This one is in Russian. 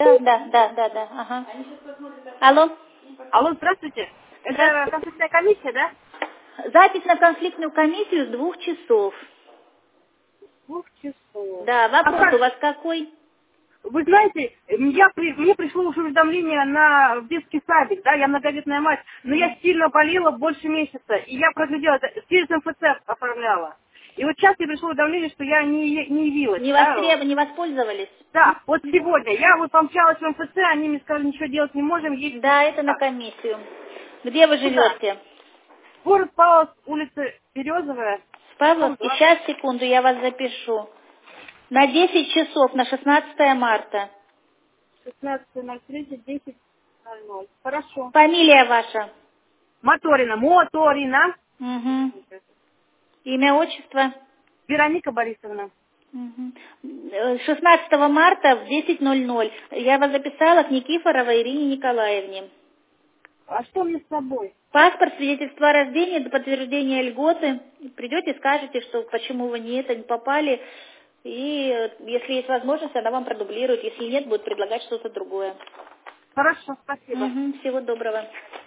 Да. Ага. Алло. Алло, здравствуйте. Это конфликтная комиссия, да? Запись на конфликтную комиссию с 2 часов. 2 часов. Да, А вопрос у как? вас какой? Вы знаете, мне пришло уже уведомление в детский садик, да, я многодетная мать, но я сильно болела больше месяца, и я проглядела, это через МФЦ оформляла. И вот сейчас мне пришло уведомление, что я не явилась, да. Не воспользовались? Да, вот сегодня я вот помчалась в МФЦ, они мне сказали, ничего делать не можем, есть... Да, это на Да. комиссию. Где вы Куда? живете? Город Павловск, улица Березовая, В Павловске? 20. Сейчас, секунду, я вас запишу. На 10 часов, на 16 марта. 16:03, 10:00. Хорошо. Фамилия ваша? Моторина. Угу. Имя, отчество? Вероника Борисовна. Мгм. 16 марта в 10:00. Я вас записала к Никифоровой Ирине Николаевне. А что мне с собой? Паспорт, свидетельство о рождении, до подтверждения льготы. Придете, скажете, что почему вы не попали. И если есть возможность, она вам продублирует. Если нет, будет предлагать что-то другое. Хорошо, спасибо. Мгм. Всего доброго.